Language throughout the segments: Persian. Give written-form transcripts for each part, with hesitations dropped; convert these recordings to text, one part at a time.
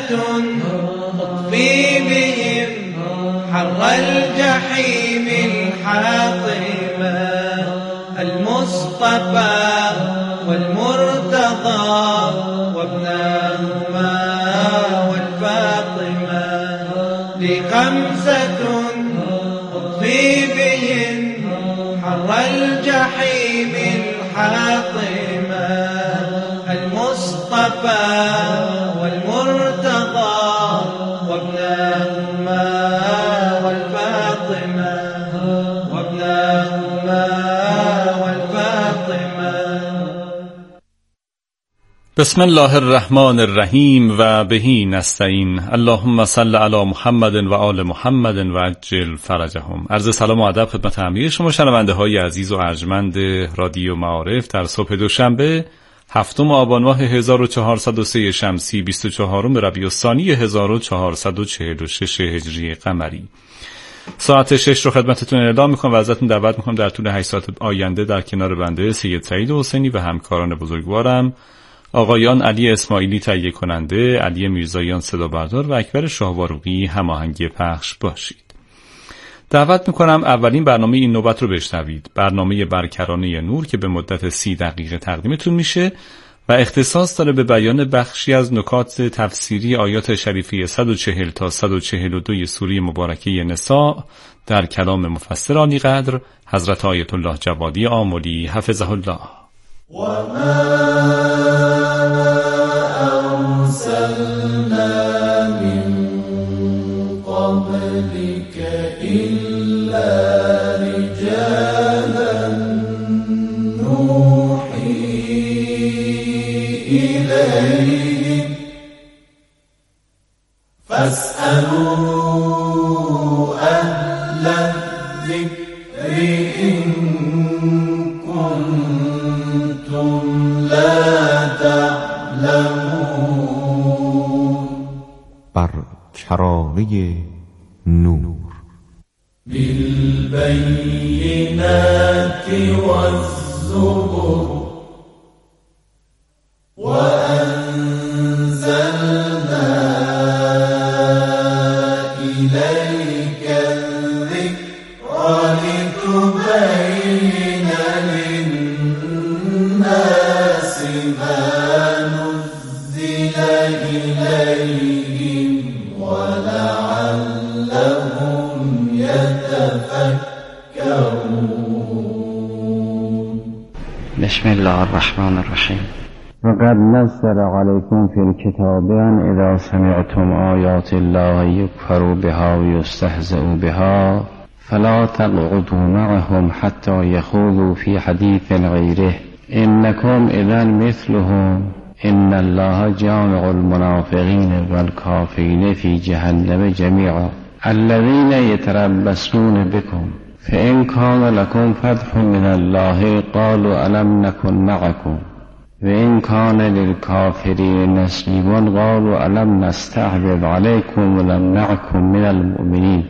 أطفي بهم حر الجحيم الحاطمة المصطفى والمرتضى وابناهما والفاطمة لخمسة أطفي بهم حر الجحيم الحاطمة المصطفى والمرتضى وابناهما والفاطمة وابناهما والفاطمة. بسم الله الرحمن الرحیم و بهی نستعین. اللهم صل علی محمد و آل محمد و عجل فرجهم. عرض سلام و ادب خدمت همه شما شنونده های عزیز و ارجمند رادیو معارف در صبح دوشنبه 7 آبان ماه 1403 شمسی 24 ربیع الثانی 1446 هجری قمری. ساعت 6 رو خدمتتون اعلام میکنم و ازتون دعوت میکنم در طول 8 ساعت آینده در کنار بنده سید سعید حسینی و همکاران بزرگوارم آقایان علی اسماعیلی تهیه کننده، علی میرزاییان صدا بردار و اکبر شاهواروقی هماهنگی پخش باشید. دعوت میکنم اولین برنامه این نوبت رو بشنوید، برنامه برکرانه نور که به مدت 30 دقیقه تقدیمتون میشه و اختصاص داره به بیان بخشی از نکات تفسیری آیات شریفه 140 تا 142 سوره مبارکه نساء در کلام مفسر عالی قدر حضرت آیت الله جوادی آملی حفظه الله. و ما ارسلنا من قبلك الا رجالا نوحی الیهم فاسألوا اهل الذکر ان کنتم لا تعلمون. بر کرانه نور بالبينات والزبر وأنزلنا إليك الذكر لتبين للناس ما نزل إليهم ولعلهم يتفكرون. بسم الله الرحمن الرحیم. وقد نزل عليكم في الكتاب أن إذا سمعتم آيات الله يكفر بها ويستهزأ بها فلا تقعدوا معهم حتى يخوضوا في حديث غيره إنكم إذا مثلهم إن الله جامع المنافقين والكافرين في جهنم جميعا الذين يتربصون بكم فإن كان لكم فتح من الله قالوا ألم نكن معكم وإن كان للكافرين نصيب قالوا ألم نستحوذ عليكم ونمنعكم من المؤمنين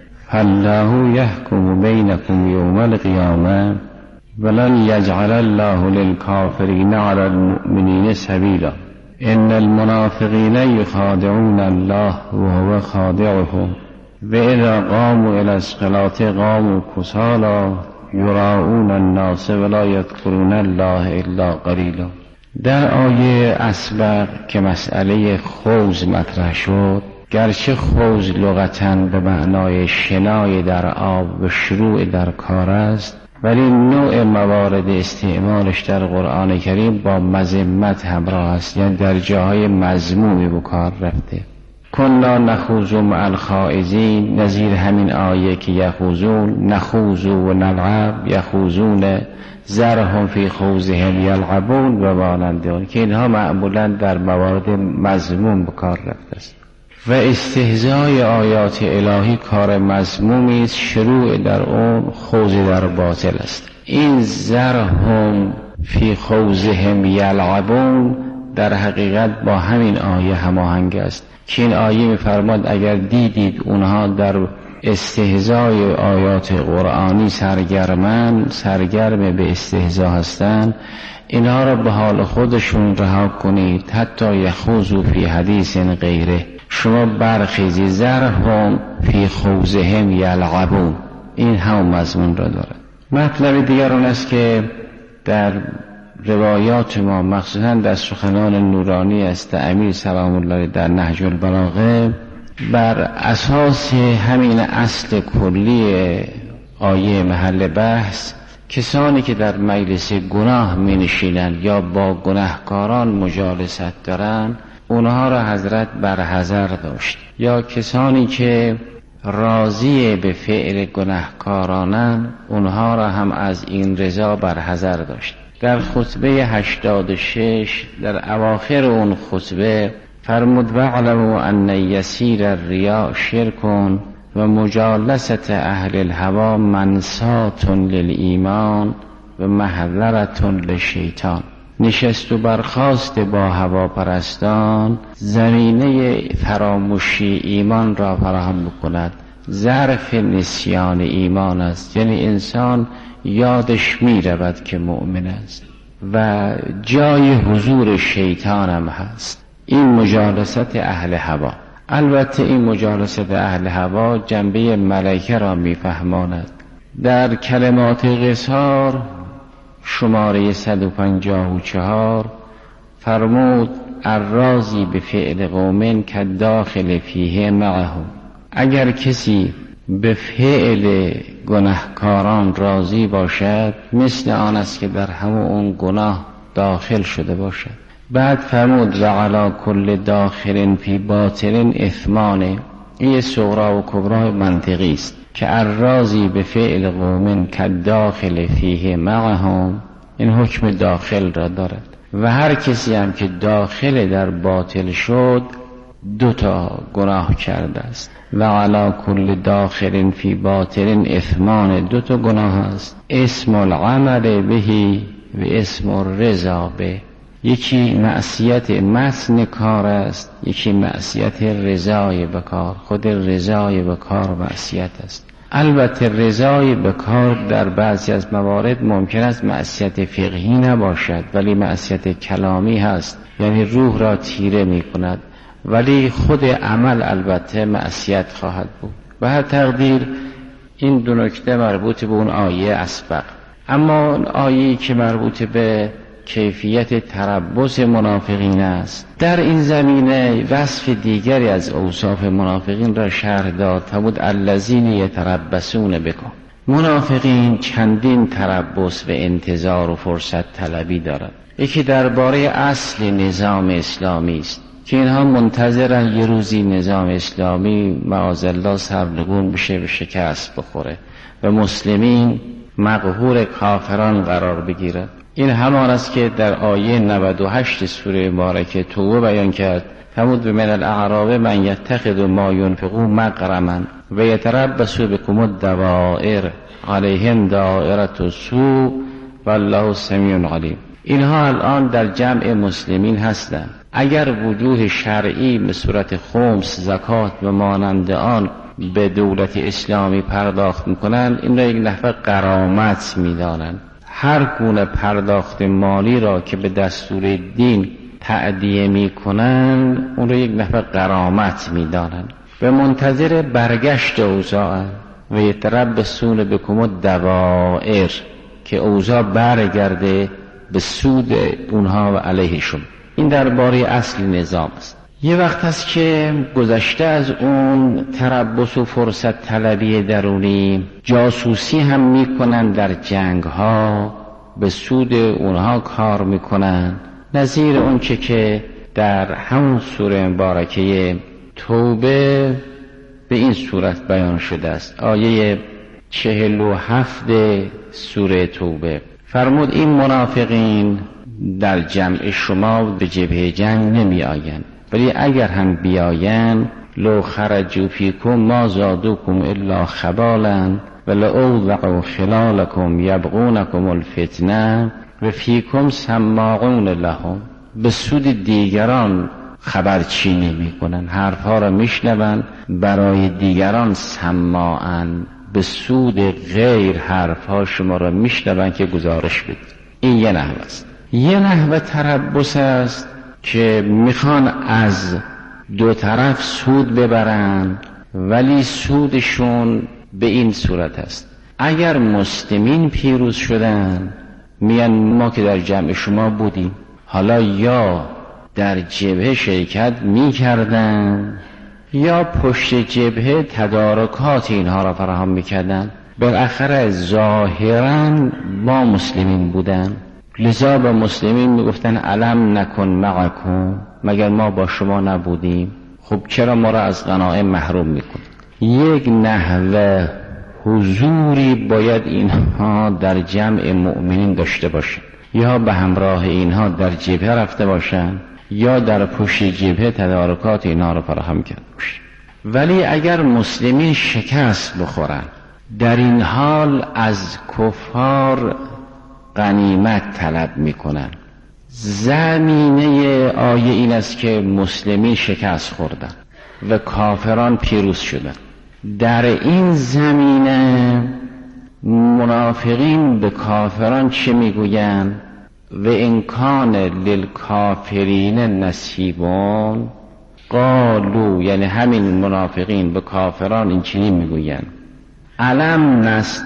فالله يحكم بينكم يوم القيامة ولن يجعل الله للكافرين على المؤمنين سبيلا إن المنافقين يخادعون الله وهو خادعهم وإذا قاموا إلى الصلاة قاموا كسالى يراؤون الناس ولا يذكرون الله إلا قليلا. در آیه اسبق که مسئله خوض مطرح شد، گرچه خوض لغتاً به معنای شنای در آب و شروع در کار است، ولی نوع موارد استعمالش در قرآن کریم با مذمت همراه است، یعنی در جاهای مذمومی به کار رفته. کنا نخوض مع الخائضین، نظیر همین آیه که یخوضون، نخوض و نلعب، یخوضون ذرهم فی خوضهم یلعبون و مانند آن، که اینها معمولا در موارد مذموم به کار رفته است. و استهزای آیات الهی کار مذمومی است، شروع در اون خوض در باطل است. این ذرهم فی خوضهم یلعبون در حقیقت با همین آیه هماهنگ است که این آیه می‌فرماد اگر دیدید اونها در استهزای آیات قرآنی سرگرم به استهزا هستند، اینها را به حال خودشون رها کنید، حتی یخوضوا فی حدیث غیره، شما برخیزی ذرهم فی خوضهم یلعبون. این هم مضمون را دارد. مطلب دیگر اون است که در روایات ما مخصوصا در سخنان نورانی است امیر سلام الله در نهج البلاغه بر اساس همین اصل کلی آیه محل بحث کسانی که در مجلس گناه می نشینند یا با گناهکاران مجالست دارند اونها را حضرت برحذر داشت، یا کسانی که راضی به فعل گناهکارانند اونها را هم از این رضا برحذر داشت. در خطبه 86 در اواخر اون خطبه فرمود واعلموا ان یسیر الریا شرک و مجالست اهل الهوا منسات للایمان و محذرة للشیطان. نشست و برخاست با هواپرستان زمینه فراموشی ایمان را فراهم بکند، ظرف نسیان ایمان است، یعنی انسان یادش می رود که مؤمن است و جای حضور شیطان هم هست. این مجالست اهل هوا. البته این مجالست اهل هوا جنبه ملائکه را می فهماند. در کلمات قصار شماره 154 فرمود الراضی به فعل قوم که داخل فیه معهم. اگر کسی به فعل گناهکاران راضی باشد مثل آن است که در همون اون گناه داخل شده باشد. بعد فرمود و علی کل داخل فی باطن اثمان. این صغرا و کبرا منطقی است که الراضی به فعل قوم که داخل فیه معهم این حکم داخل را دارد و هر کسی هم که داخل در باطل شد 2 گناه کرده است. و علی کل داخل فی باطن اثمان 2 گناه است، اسم العمل بهی و اسم الرضا به. یکی معصیت متن کار است، یکی معصیت رضای بکار. خود رضای بکار معصیت است. البته رضای بکار در بعضی از موارد ممکن است معصیت فقهی نباشد ولی معصیت کلامی هست، یعنی روح را تیره می کند، ولی خود عمل البته معصیت خواهد بود. و هر تقدیر این 2 نکته مربوط به اون آیه اسبق. اما آیه‌ای که مربوط به کیفیت تربص منافقین است، در این زمینه وصف دیگری از اوصاف منافقین را شرح داد. فرمود الذین یتربصون بکم. منافقین چندین تربص و انتظار و فرصت طلبی دارند. یکی درباره اصل نظام اسلامی است که اینها منتظرن یه روزی نظام اسلامی معاذالله سرنگون بشه و شکست بخوره و مسلمین مقهور کافران قرار بگیرند. این همان است که در آیه 98 سوره مبارکه توبه بیان کرد. فرمود من الاعراب من یتخذ ما ینفقون مغرما و یتربص بکم الدوائر علیهم دائرة السوء والله سمیع علیم. اینها الان در جمع مسلمین هستند. اگر وجوه شرعی به صورت خمس، زکات و مانند آن به دولت اسلامی پرداخت میکنند، این را یک نحو غرامت میدانند. هر گونه پرداخت مالی را که به دستور دین تأدیه میکنند اون را یک نحو غرامت میدانند. به منتظر برگشت اوضاع و یتربصون بکم الدوائر که اوضاع برگرده به سود اونها و علیهشون. این درباره اصل نظام است. یه وقت هست که گذشته از اون تربص و فرصت طلبی درونی، جاسوسی هم میکنن در جنگ ها، به سود اونها کار میکنن. نظیر اون که در همون سوره مبارکه توبه به این صورت بیان شده است. آیه 47 سوره توبه فرمود این منافقین در جمع شما به جبهه جنگ نمی آیند، ولی اگر هم بیایند لو خرجوا فیکم ما زادوکم الا خبالا ولأوضعوا خلالکم یبغونکم الفتنه و فیکم سماعون لهم. به سود دیگران خبرچینی میکنن، حرفها را میشنون، برای دیگران سماعن، به سود غیر حرفها شما را میشنون که گزارش بدید. این یه نحو است. یه نحو تربص است که میخوان از دو طرف سود ببرن، ولی سودشون به این صورت است: اگر مسلمین پیروز شدن میان ما که در جمع شما بودیم، حالا یا در جبهه شرکت میکردن یا پشت جبهه تدارکات اینها را فراهم میکردن. بالاخره ظاهرا با مسلمین بودن، لذا به مسلمین میگفتن علم نکن معکم، مگر ما با شما نبودیم؟ خب چرا ما را از غنایم محروم میکن؟ یک نحوه حضوری باید اینها در جمع مؤمنین داشته باشند، یا به همراه اینها در جبهه رفته باشند یا در پشت جبهه تدارکات اینها را فراهم کرده باشند. ولی اگر مسلمین شکست بخورن، در این حال از کفار غنیمت طلب میکنن. زمینه آیه این است که مسلمین شکست خوردن و کافران پیروز شدن. در این زمینه منافقین به کافران چه میگوین؟ و ان کان للکافرین نصیبون قالوا، یعنی همین منافقین به کافران این چنین میگوین: الم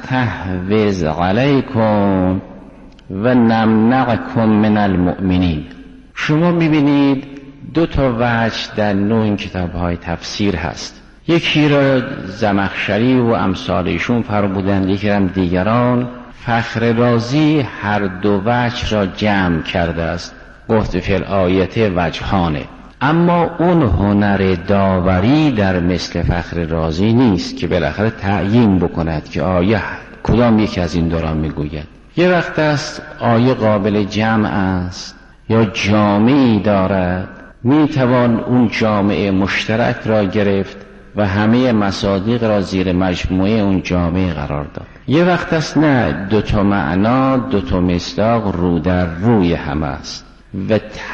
نستحوذ علیکم و نمنعکم من المؤمنین. شما میبینید دو تا وجه در نوع این کتاب‌های تفسیر هست. یکی را زمخشری و امثالشون فرمودند، یکی را دیگران. فخر رازی هر دو وجه را جمع کرده است، گفت فی الآیت وجهانه. اما اون هنر داوری در مثل فخر رازی نیست که بالاخره تعیین بکند که آیه کدام یکی از این دو را میگوید. یه وقت است آیه قابل جمع است یا جامعی دارد، میتوان اون جامعه مشترک را گرفت و همه مصادیق را زیر مجموعه اون جامعه قرار داد. یه وقت است نه، دو تا معنا، دو تا مصداق رو در روی هم است و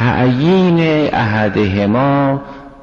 تعیین احدهما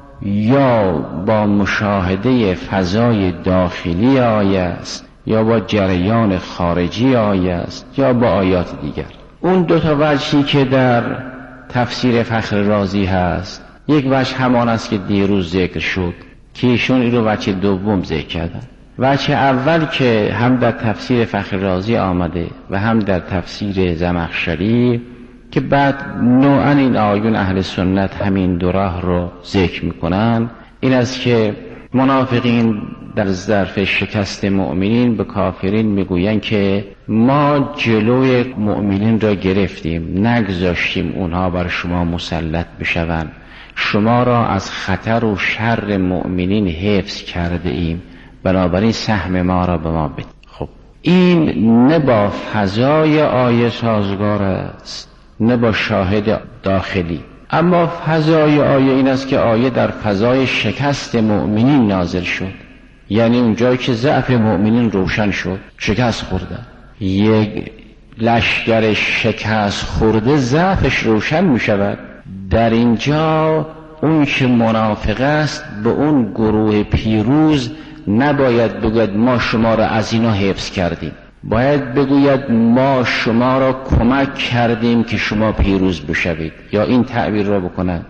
یا با مشاهده فضای داخلی آیه است یا با جریان خارجی آیه است یا با آیات دیگر. اون دو تا وجهی که در تفسیر فخر رازی هست، یک وجه همان است که دیروز ذکر شد که ایشون این رو وجه دوم ذکر کردن. وجه اول که هم در تفسیر فخر رازی آمده و هم در تفسیر زمخشری، که بعد نوعا این آیون اهل سنت همین دو راه رو ذکر میکنن، این است که منافقین در ظرف شکست مؤمنین به کافرین میگوین که ما جلوی مؤمنین را گرفتیم، نگذاشتیم اونها بر شما مسلط بشوند، شما را از خطر و شر مؤمنین حفظ کرده ایم، بنابراین سهم ما را به ما بده. خب این نه با فضای آیه سازگار است نه با شاهد داخلی. اما فضای آیه این است که آیه در فضای شکست مؤمنین نازل شد، یعنی اونجایی که ضعف مؤمنین روشن شد، شکست خورده. یک لشکر شکست خورده ضعفش روشن می شود. در اینجا اون که منافق است به اون گروه پیروز نباید بگوید ما شما را از اینا حفظ کردیم، باید بگوید ما شما را کمک کردیم که شما پیروز بشوید، یا این تعبیر را بکنند،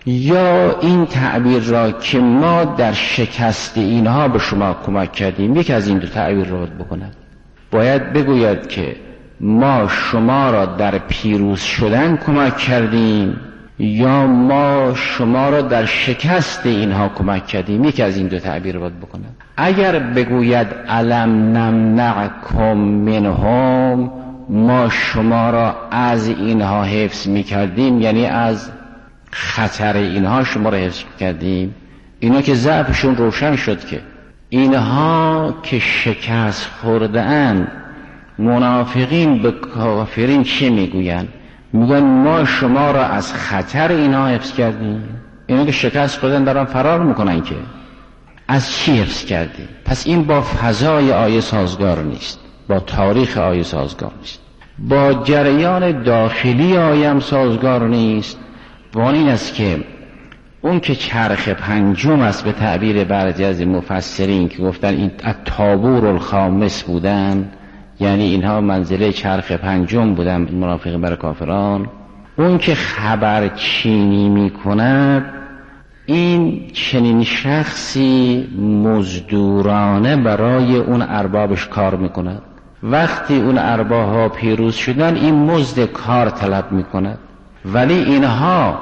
یا این تعبیر را که ما در شکست اینها به شما کمک کردیم. یک از این دو تعبیر را بکنند. باید بگوید که ما شما را در پیروز شدن کمک کردیم یا ما شما را در شکست اینها کمک کردیم. یک از این دو تعبیر را باید بکنند. اگر بگوید علم نمنعکم منهم، ما شما را از اینها حفظ میکردیم، یعنی از خطر اینها شما را حفظ کردیم، اینا که ضعفشون روشن شد، که اینها که شکست خورده‌اند، منافقین به کافرین چه میگوین؟ میگن ما شما را از خطر اینها حفظ کردیم. اینا که شکست خوردن دارن فرار میکنن، که از چی حفظ کردیم؟ پس این با فضای آیه سازگار نیست، با تاریخ آیه سازگار نیست، با جریان داخلی آیه هم سازگار نیست. و این است که اون که چرخ پنجم است به تعبیر بعضی از مفسرین که گفتن این الطابور الخامس بودن، یعنی اینها منزله چرخ پنجم بودن منافقین برای کافران. اون که خبر چینی می کند، این چنین شخصی مزدورانه برای اون اربابش کار میکند. وقتی اون اربابها پیروز شدن این مزد کار طلب میکند، ولی اینها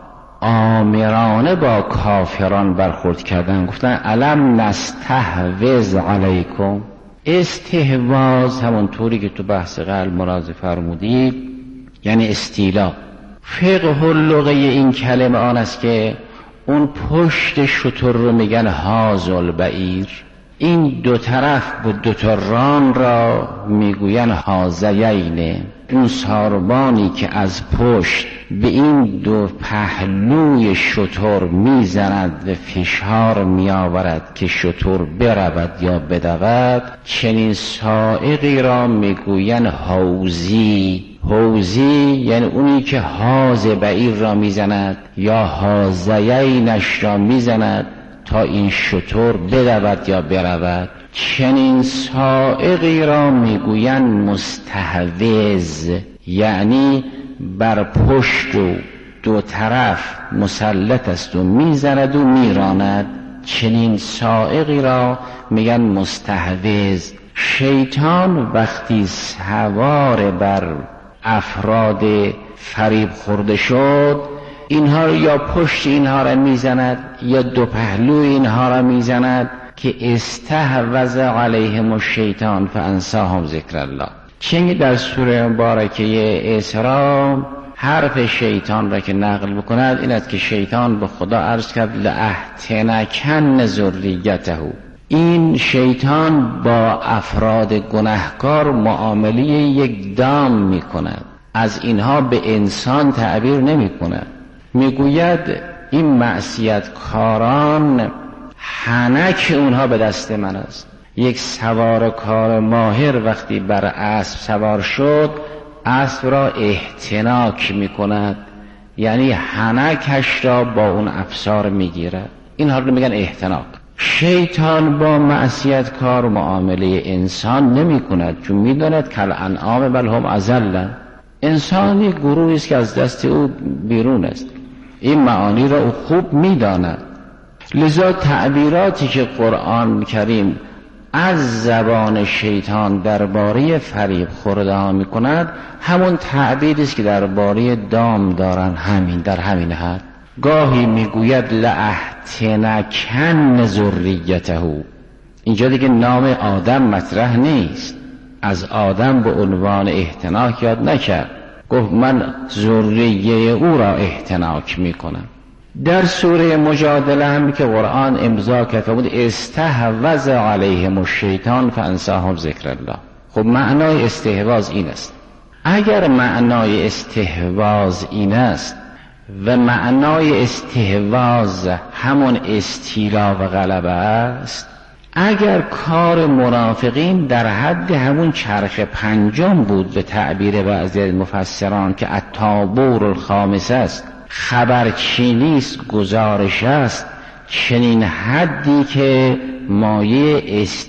آمرانه با کافران برخورد کردن. گفتن الم نستحوذ علیکم. استحواذ همونطوری که تو بحث قبل ملاحظه فرمودید یعنی استیلا. فقه اللغه این کلمه آن است که اون پشت شتر رو میگن هازل بعیر، این دو طرف و دو تا ران را میگوین هازیین. اون ساربانی که از پشت به این دو پهلوی شتر میزند و فشار میآورد که شتر برود یا بدود، چنین سائقی را میگوین حوزی. حوزی یعنی اونی که حاز بعیر را میزند یا حازیینش را میزند تا این شتر بدود یا برود. چنین سائقی را میگوین مستحوذ، یعنی بر پشت و دو طرف مسلط است و میزند و میراند. چنین سائقی را میگن مستحوذ. شیطان وقتی سوار بر افراد فریب خورده شد، اینها یا پشت اینها را میزند یا دو پهلوی اینها را میزند که استحوذ علیهم الشیطان فانساهم ذکر الله. چنین در سوره مبارکه اسراء حرف شیطان را که نقل بکند این است که شیطان به خدا عرض کرد لاحتنکن ذریته. این شیطان با افراد گناهکار معامله یک دام می کند، از اینها به انسان تعبیر نمی کند. می گوید این معصیت کاران حنک اونها به دست من است. یک سوار کار ماهر وقتی بر اسب سوار شد اسب را احتناک می کند، یعنی حنکش را با اون افسار می گیرد. اینها رو میگن احتناک. شیطان با معصیت کار معامله انسان نمی کند، چون می داند کل انعام بل هم اضل. انسانی گروهی است که از دست او بیرون است. این معانی را او خوب می داند. لذا تعبیراتی که قرآن کریم از زبان شیطان درباره فریب خورده می کند همون تعبیری است که درباره دام دارن، همین در همین حد. گاهی میگوید لاحتنکن ذریته. اینجا دیگه نام آدم مطرح نیست، از آدم به عنوان احتناک یاد نکرد، گفت من ذریه او را احتناک میکنم. در سوره مجادله هم که قرآن امضا کرده بود استحوذ علیهم الشیطان فانساهم ذکر الله. خب معنای استحواذ این است. اگر معنای استحواذ این است و معنای استحواذ همون استیلا و غلبه است، اگر کار منافقین در حد همون چرخ پنجم بود به تعبیر بعضی مفسران که الطابور الخامس است، خبرچینی است، گزارش است، چنین حدی که مایه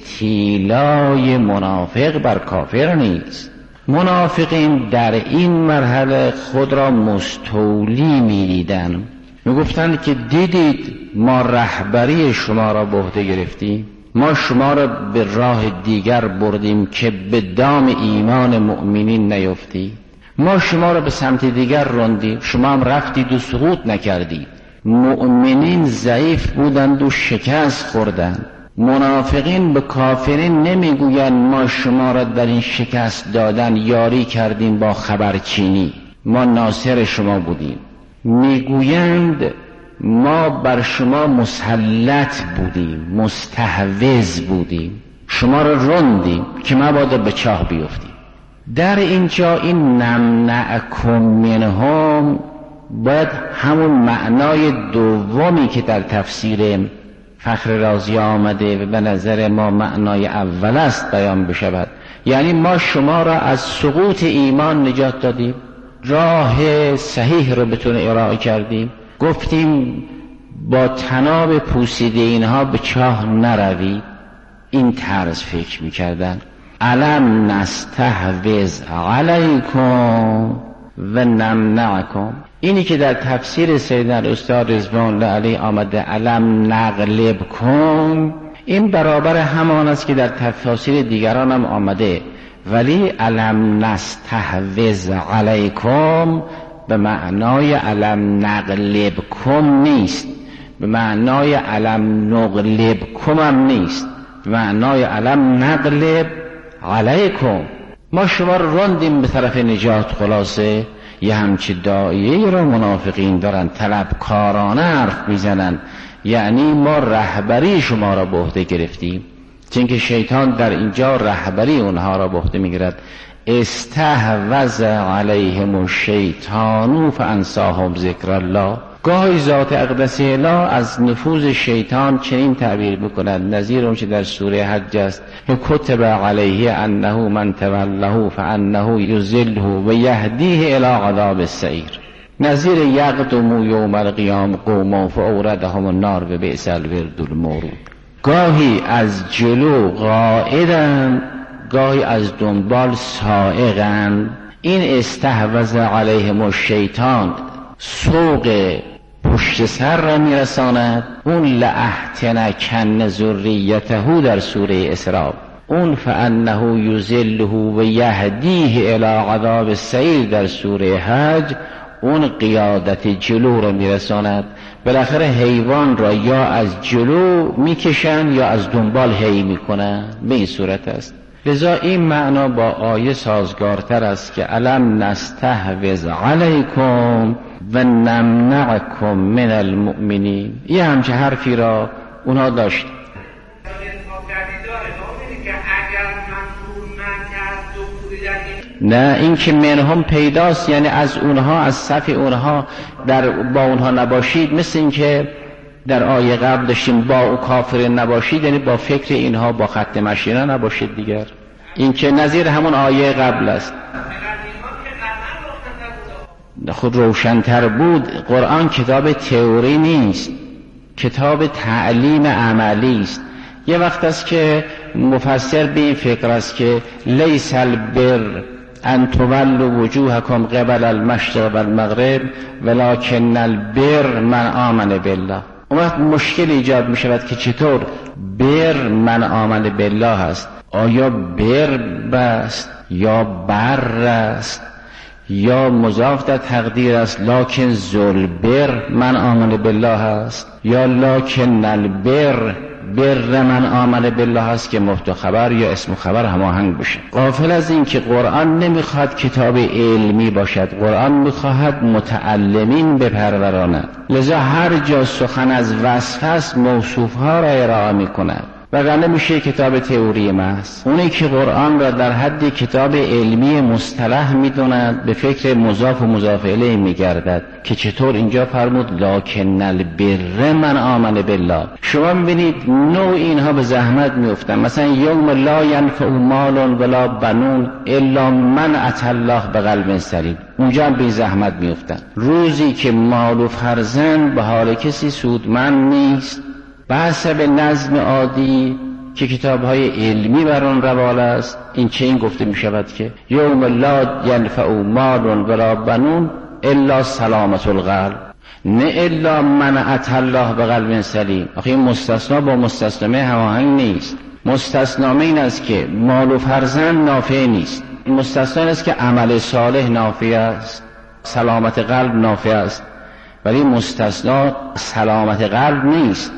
استیلای منافق بر کافر نیست. منافقین در این مرحله خود را مستولی می دیدن، می گفتن که دیدید ما رهبری شما را به عهده گرفتیم، ما شما را به راه دیگر بردیم که به دام ایمان مؤمنین نیفتی، ما شما را به سمت دیگر راندیم، شما هم رفتید و سقوط نکردید. مؤمنین ضعیف بودند و شکست خوردند. منافقین به کافرین نمیگویند ما شما را در این شکست دادن یاری کردیم با خبرچینی، ما ناصر شما بودیم. میگویند ما بر شما مسلط بودیم، مستحوذ بودیم، شما را راندیم که مبادا به چاه بیفتیم. در اینجا این نمنعکم منهم باید همون معنای دومی که در تفسیر فخر رازی آمده و به نظر ما معنای اول است بیان بشود. یعنی ما شما را از سقوط ایمان نجات دادیم، راه صحیح رو بتون ارائه کردیم، گفتیم با طناب پوسیده اینها به چاه نروید. این طرز فکر میکردن. الم نستحوذ علیکم و نمنعکم. اینی که در تفسیر سیدنا استاد رضوان الله علیه آمده علم نغلب کن، این برابر همان است که در تفاسیر دیگران هم آمده، ولی علم نستحوذ علیکم به معنای علم نغلب کن نیست، به معنای علم نغلب کم هم نیست، به معنای علم نغلب علیکم. ما شما رو راندیم به طرف نجات. خلاصه یه همچی داعیه رو منافقین دارن طلبکارانه حرف میزنن، یعنی ما رهبری شما را به عهده گرفتیم، چون که شیطان در اینجا رهبری اونها را به عهده میگیرد. استحوذ علیهم الشیطان فانساهم ذکر الله. گاهی ذات اقدس اله از نفوذ شیطان چنین تعبیر میکند، نظیر اون که در سوره حج است: کتب علیه انه من توله فانه یضله و یهدیه الی عذاب السعیر. نظیر یقدم یوم القیام قوما فاوردهم النار و بئس الورد المورود. گاهی از جلو قائدن، گاهی از دنبال سائقن. این استحوذ علیهم الشیطان سوق پشت سر را میرساند. اون لأحتنکن ذریته در سوره اسراء، اون فانه یضله و یهدیه الی عذاب السعیر در سوره حج، اون قیادت جلو را میرساند. بالاخره حیوان را یا از جلو میکشن یا از دنبال هی میکنن، به این صورت است. لذا این معنا با آیه سازگارتر است که علم نستحوذ علیکم و نمنعکم من المؤمنین. یه همچه حرفی را اونها داشت. نه، این که منهم پیداست، یعنی از اونها، از صف اونها با اونها نباشید، مثل این که در آیه قبل داشتیم با او کافر نباشید، یعنی با فکر اینها، با خط مشینا نباشید دیگر. این که نظیر همون آیه قبل است. خود روشن‌تر بود. قرآن کتاب تئوری نیست، کتاب تعلیم عملی است. یه وقت است که مفسر به این فکر است که لیس البر ان تولوا وجوهکم قبل المشرق و المغرب ولکن البر من آمن بالله. اون وقت مشکل ایجاد می شود که چطور بر من آمن بالله است. آیا بر بست یا بر است یا مضاف در تقدیر است لکن ذوالبر من آمن بالله است، یا لکن البر بر من آمن بالله است که مبتدا خبر یا اسم خبر هماهنگ بشه. غافل از این که قرآن نمیخواد کتاب علمی باشد، قرآن میخواهد متعلمین بپروراند. لذا هر جا سخن از وصف است موصوف ها را ارائه میکند، وگرنه میشه کتاب تئوری محض. اونی که قرآن را در حد کتاب علمی مصطلح میدوند به فکر مضاف و مضاف الیه میگردد که چطور اینجا فرمود لکن البر من آمن بالله. شما میبینید نوع اینها به زحمت میفتن. مثلا یوم لا ینفع مال ولا بنون الا من اتى الله بقلب سلیم، اونجا هم به زحمت میفتن. روزی که مال و فرزند به حال کسی سودمند نیست، بحث به نظم عادی که کتاب‌های علمی بر آن روال است، این چه این گفته می شود که یوم لا ینفع مال ولا بنون الا سلامت القلب، نه الا من اتى الله بقلب سلیم. آخه این مستثنا با مستثنامه هماهنگ نیست. مستثنامه این است که مال و فرزند نافع نیست، مستثنا این است که عمل صالح نافع است، سلامت قلب نافع است، ولی مستثنا سلامت قلب نیست،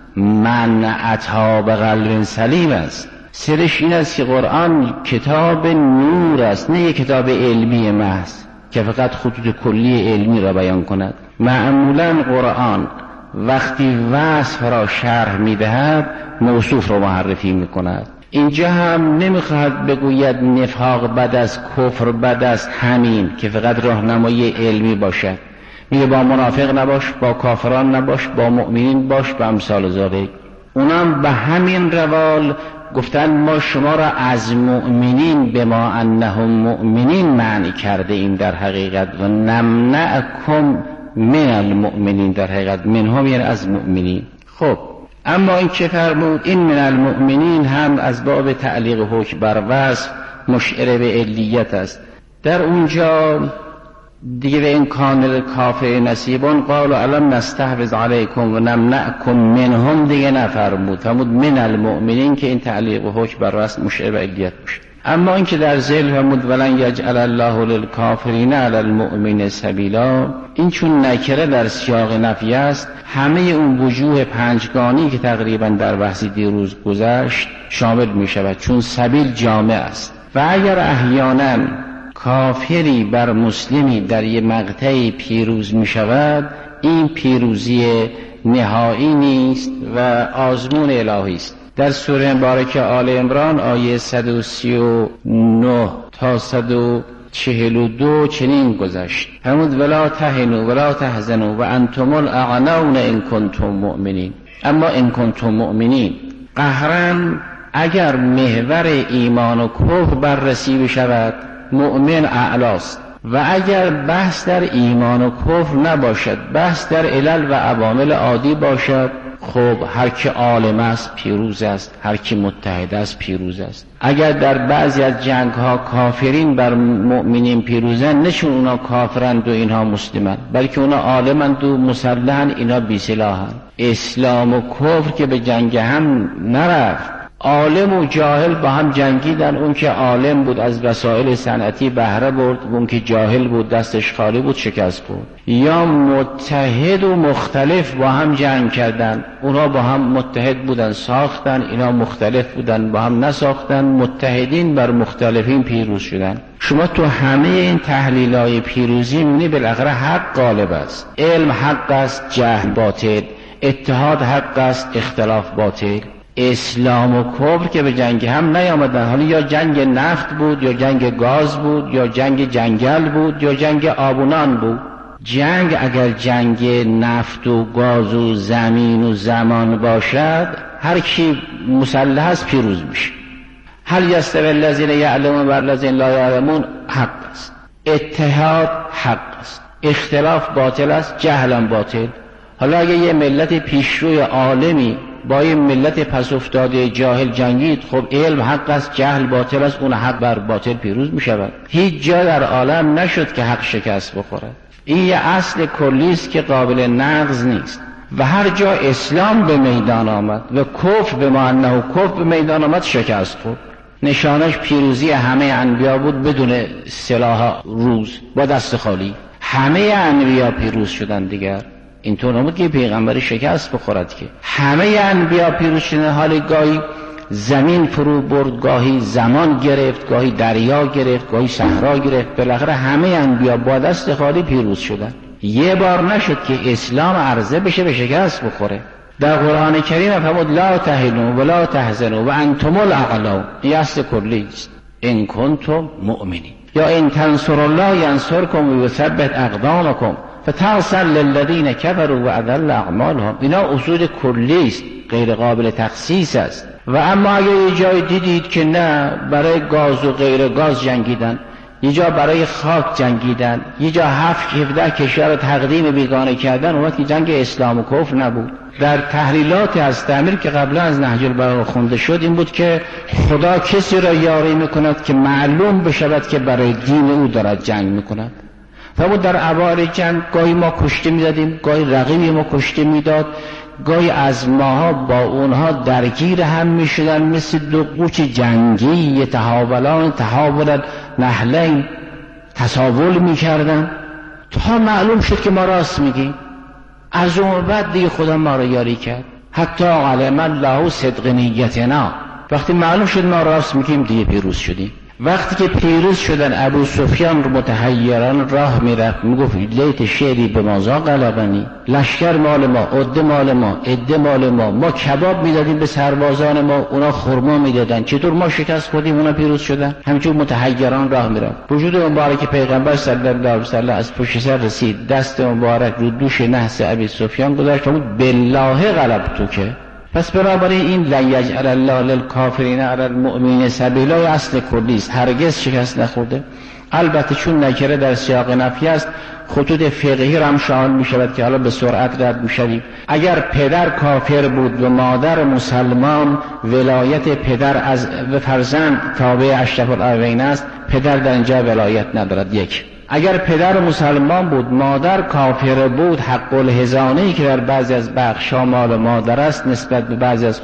من اتى بقلب سلیم است. سرش این است که قرآن کتاب نور است، نه یک کتاب علمی محض که فقط خطوط کلی علمی را بیان کند. معمولا قرآن وقتی وصف را شرح میدهد موصوف را معرفی میکند. اینجا هم نمیخواهد بگوید نفاق بد است، کفر بد است، همین که فقط راهنمایی علمی باشد. میگه با منافق نباش، با کافران نباش، با مؤمنین باش، به امثال ذالک. اونم به همین روال گفتن ما شما را از مؤمنین به ما انهم مؤمنین معنی کرده ایم در حقیقت، و نمنعکم من المؤمنین در حقیقت منهم یعنی از مؤمنین. خب اما این که فرمود این من المؤمنین هم از باب تعلیق حکم بر وصف مشعر به علیت است. در اونجا دیگه به این کانل کافر نصیبون قالوا الم نستحوذ علیکم و نمنعکم منهم دیگه نفرمود، فرمود من المؤمنین که این تعلیق و حکم بر راست مشعر و علیت میشه. اما این که در ذیل فرمود ولن یجعل الله للکافرین علی المؤمنین سبیلا، این چون نکره در سیاق نفی است همه اون وجوه پنجگانی که تقریبا در بحث دیروز گذشت شامل می شود، چون سبیل جامع است. و اگر احیانا کافری بر مسلمی در یک مقطعی پیروز می شود، این پیروزی نهایی نیست و آزمون الهی است. در سوره مبارکه آل عمران آیه 139 تا 142 چنین گذشت، فرمود ولا تهنوا ولا تحزنوا و انتم الاعلون ان کنتم مؤمنین. اما ان کنتم مؤمنین قهرن اگر محور ایمان و کفر بررسی بشود مؤمن اعلاست، و اگر بحث در ایمان و کفر نباشد، بحث در علل و عوامل عادی باشد، خب هر کی عالم است پیروز است، هر کی متحد است پیروز است. اگر در بعضی از جنگ ها کافرین بر مؤمنین پیروزن، نه چون اونا کافرند و اینها مسلمند، بلکه اونا عالمند و مسلحند، اینا بی سلاحند. اسلام و کفر که به جنگ هم نرفت، عالم و جاهل با هم جنگیدن. اون که عالم بود از وسایل صنعتی بهره برد، اون که جاهل بود دستش خالی بود شکست برد. یا متحد و مختلف با هم جنگ کردن، اونا با هم متحد بودن ساختن، اینا مختلف بودن با هم نساختن، متحدین بر مختلفین پیروز شدن. شما تو همه این تحلیل‌های پیروزی می‌بینی بالاخره حق غالب است. علم حق است، جهل باطل. اتحاد حق است، اختلاف باطل. اسلام و کفر که به جنگ هم نیامدن، حالا یا جنگ نفت بود یا جنگ گاز بود یا جنگ جنگل بود یا جنگ آبونان بود. جنگ اگر جنگ نفت و گاز و زمین و زمان باشد، هر کی مسلح است پیروز میشه. هل یستوی الذین یعلمون و الذین لا یعلمون حق است، اتحاد حق است، اختلاف باطل است، جهل باطل. حالا اگه یه ملت پیشروی عالمی با یه ملت پس افتاده جاهل جنگید، خب علم حق است، جهل باطل است، اون حق بر باطل پیروز می شود. هیچ جا در عالم نشد که حق شکست بخوره. این یه اصل کلی است که قابل نقض نیست. و هر جا اسلام به میدان آمد و کفر به معنی و کفر به میدان آمد شکست خورد. نشانش پیروزی همه انبیا بود بدون سلاح روز، با دست خالی. همه انبیا پیروز شدن دیگر. اینطور نبود که پیغمبر شکست بخورد، که همه انبیا پیروز شدن. حال گاهی زمین فرو برد، گاهی زمان گرفت، گاهی دریا گرفت، گاهی صحرا گرفت، بالاخره همه انبیا با دست خالی پیروز شدن. یه بار نشد که اسلام عرضه بشه به شکست بخوره. در قرآن کریم فرمود لا تهنوا ولا تحزنوا و انتم الاعلون. این اصل کلی است، ان کنتم مؤمنین. یا ان تنصروا الله ینصرکم و یثبت اقدامکم فترسل للذین کفروا و اضل اعمالهم. اینا اصول کلی است، غیر قابل تخصیص است. و اما اگر یه جای دیدید که نه برای گاز و غیر گاز جنگیدن، یه جا برای خاک جنگیدن، یه جا 17 کشور رو تقدیم بیگانه کردن، اون وقت که جنگ اسلام و کفر نبود. در تحلیلات از تعمیر که قبلا از نهج البلاغه خونده شد این بود که خدا کسی را یاری میکند که معلوم بشود که برای دین او دارد جنگ میکند. فرمود در اوایل جنگ گاهی ما کشته میدادیم، گاهی رقیبی ما کشته میداد، گاهی از ماها با اونها درگیر هم میشدن، مثل دو قوچ جنگی یتحاولان تحاولن نحلین، تساول میکردن تا معلوم شد که ما راست میگیم. از اون بعد دیگه خدا ما را یاری کرد، حتی علم الله صدق نیتنا. وقتی معلوم شد ما راست میگیم دیگه پیروز شدیم. وقتی که پیروز شدن ابو سفیان رو متحیران راه میرفت میگفت لیت شعری به مازا غلبنی، لشکر مال ما، عده مال ما، عده مال ما کباب میدادیم به سربازان ما، اونا خرما میدادن، چطور ما شکست خوردیم اونا پیروز شدن؟ همچون متحیران راه میرفت. وجود مبارک پیغمبر صلی الله علیه و سلم از پشت سر رسید، دست مبارک رو دوش نحس ابی سفیان گذاشت، بود بالله غلبتو. که پس بنابراین این لا یجعل الله للکافرین علی المؤمنین سبیلا اصل کلی است، هرگز شکست نخورده. البته چون نکره در سیاق نفی است، خطوط فقهی را هم شامل می شود که حالا به سرعت رد می شویم. اگر پدر کافر بود و مادر مسلمان، ولایت پدر از و فرزند تابع اشرف الابوین است، پدر در اینجا ولایت ندارد. یک. اگر پدر مسلمان بود مادر کافر بود، حق الحضانه‌ای که در بعضی از بخش‌ها مال مادر است نسبت به بعضی از